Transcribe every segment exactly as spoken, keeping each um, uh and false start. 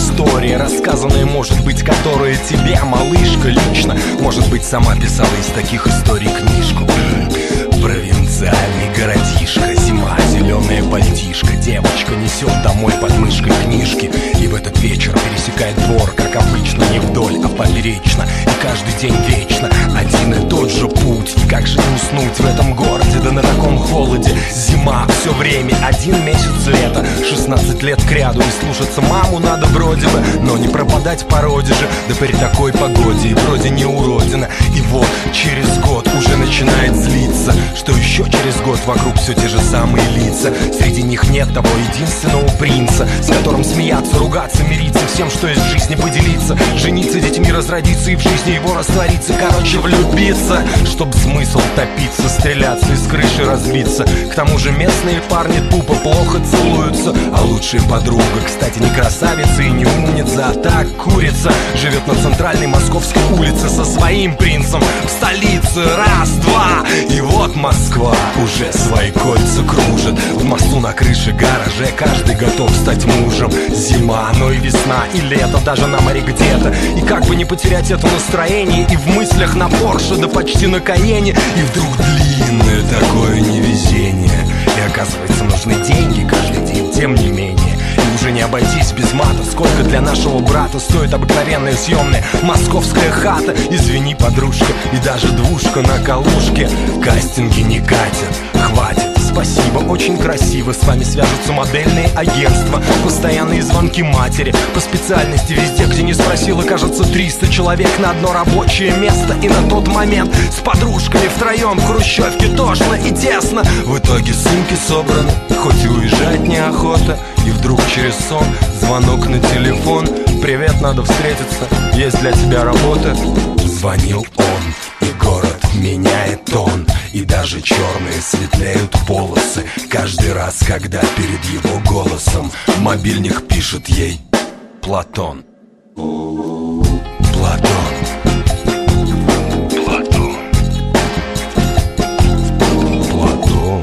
истории, рассказанные, может быть, которые тебе, малышка, лично, может быть, сама писала из таких историй книжку. Провинциальный городишко, зима, зеленая пальтишко, девочка несет домой под мышкой книжки. И в этот вечер пересекает двор, как обычно, не вдоль, а поперечно. И каждый день вечно один и тот же путь. И как же не уснуть в этом городе, да на таком холоде? Зима все время, один месяц лета, шестнадцать лет кряду. И слушаться маму надо вроде бы, но не пропадать в породе же. Да при такой погоде и вроде не уродина. И вот через год уже начинает злиться, что еще через год вокруг все те же самые лица. Среди них нет того единственного принца, с которым смеяться, ругаться, мириться, всем, что есть в жизни, поделиться, жениться, детьми разродиться и в жизни его раствориться. Короче, влюбиться, чтоб смысл топиться, стреляться, из крыши разбиться. К тому же местные парни тупо плохо целуются. А лучшая подруга, кстати, не красавица и не умница, а так курица, живет на центральной московской улице со своим принцем в столице. Раз, два, и вот Москва уже свои кольца кружит. В мосту на крыше гараже каждый готов стать мужем. Зима, но и весна, и лето, даже на море где-то. И как бы не потерять это настроение, и в мыслях на Порше, да почти на Каене. И вдруг длинное такое невезение, и оказывается, нужны деньги каждый день, тем не менее. И уже не обойтись без мата. Сколько для нашего брата стоит обыкновенная съемная московская хата? Извини, подружка, и даже двушка на Калужке. Кастинги не катят, хватит. Спасибо, очень красиво. С вами свяжутся модельные агентства, постоянные звонки матери по специальности везде, где не спросила, кажется, триста человек на одно рабочее место. И на тот момент с подружками втроем в хрущевке тошно и тесно. В итоге сумки собраны, хоть и уезжать неохота. И вдруг через сон звонок на телефон. Привет, надо встретиться, есть для тебя работа. Звонил он, и город меняет тон. И даже черные светлеют полосы каждый раз, когда перед его голосом мобильник пишет ей Платон. Платон. Платон. Платон.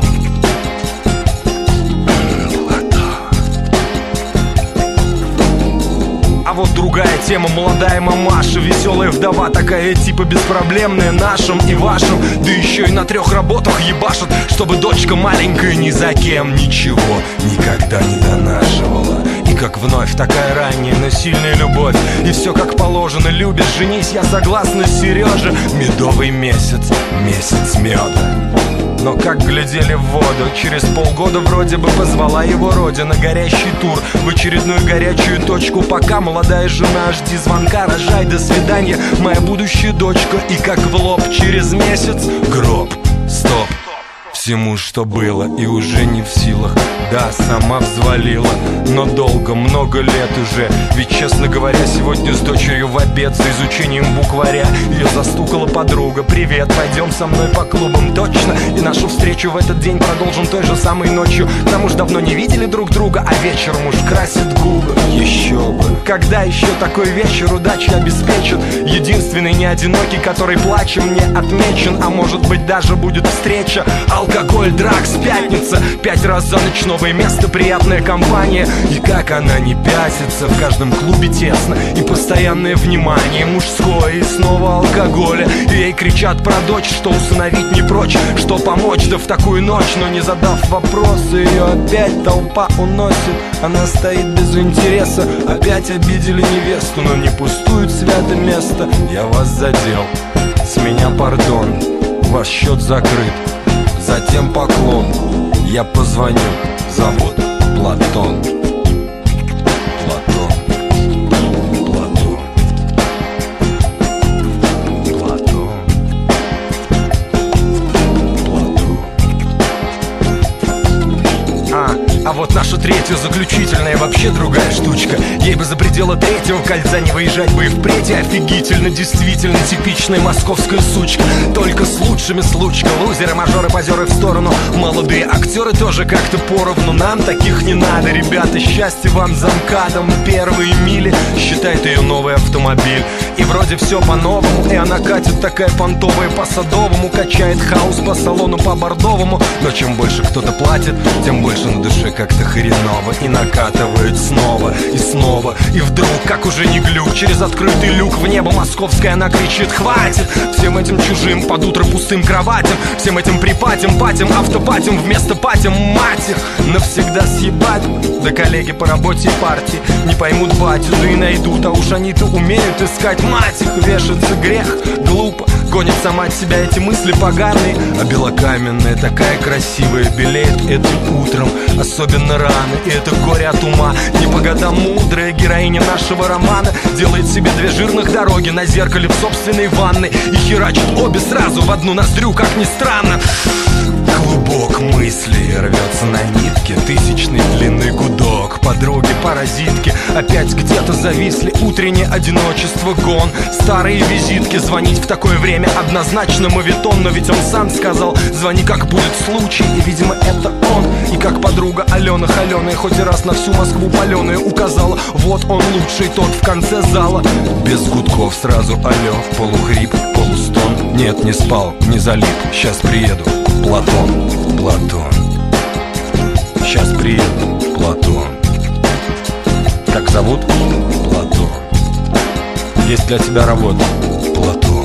А вот другая тема, молодая мамаша, веселая вдова, такая типа беспроблемная нашим и вашим. Да еще и на трех работах ебашит, чтобы дочка маленькая ни за кем ничего никогда не донашивала. И как вновь такая ранняя, но сильная любовь. И все как положено, любишь, женись, я согласна, Сережа. Медовый месяц, месяц меда. Но как глядели в воду, через полгода вроде бы позвала его родина. Горящий тур в очередную горячую точку. Пока молодая жена, жди звонка, рожай, до свидания, моя будущая дочка. И как в лоб через месяц гроб. Стоп всему, что было, и уже не в силах. Да, сама взвалила, но долго, много лет уже. Ведь, честно говоря, сегодня с дочерью в обед за изучением букваря ее застукала подруга. Привет, пойдем со мной по клубам, точно. И нашу встречу в этот день продолжим той же самой ночью. К тому же давно не видели друг друга, а вечером уж красит губы. Еще бы, когда еще такой вечер удачи обеспечит? Единственный не одинокий, который плачем мне отмечен. А может быть даже будет встреча. Алкоголь, дракс, пятница, пять раз за ночь новое место, приятная компания. И как она не пятится, в каждом клубе тесно. И постоянное внимание мужское, и снова алкоголя. И ей кричат про дочь, что усыновить не прочь, что помочь, да в такую ночь. Но не задав вопросы, ее опять толпа уносит. Она стоит без интереса, опять обидели невесту. Но не пустует святое место, я вас задел, с меня пардон, ваш счет закрыт. Затем поклон, я позвоню, зовут Платон. Платон. Платон. Платон. Платон. А, а вот наша третья заключительная вообще другая штучка. Ей бы за пределы третьего кольца не выезжать бы и впредь. И офигительно, действительно типичная московская сучка. Только с лучшими случка. Лузеры, мажоры, позеры в сторону. Молодые актеры тоже как-то поровну. Нам таких не надо, ребята. Счастье вам за МКАДом. Первые мили считает ее новый автомобиль. И вроде все по-новому. И она катит такая понтовая по Садовому. Качает хаус по салону по Бордовому. Но чем больше кто-то платит, тем больше на душе как-то хреново. снова и накатывает снова и снова. И вдруг, как уже не глюк, через открытый люк в небо московское она кричит: хватит! Всем этим чужим под утро пустым кроватям, всем этим припатим, патим, автопатим вместо патим, мать их, навсегда съебать. Да коллеги по работе и партии не поймут батю, да и найдут, а уж они-то умеют искать. Мать их, вешаться грех, глупо, гонит сама от себя эти мысли поганые. А белокаменная такая красивая белеет этим утром, особенно рано, и это горе от ума. Не по годам мудрая героиня нашего романа делает себе две жирных дороги на зеркале в собственной ванной и херачит обе сразу в одну ноздрю, как ни странно. Клубок мыслей рвется на нитке, тысячной длины гудок. Подруги-паразитки опять где-то зависли, утреннее одиночество, гон. Старые визитки, звонить в такое время однозначно моветон. Но ведь он сам сказал: звони, как будет случай. И, видимо, это он. И как подруга Алена холеная, хоть и раз на всю Москву паленая, указала: вот он лучший, тот в конце зала. Без гудков сразу алло, полухрип, полустон. Нет, не спал, не залип, сейчас приеду. Платон, Платон, сейчас приеду, Платон. Как зовут? Платон. Есть для тебя работа, Платон.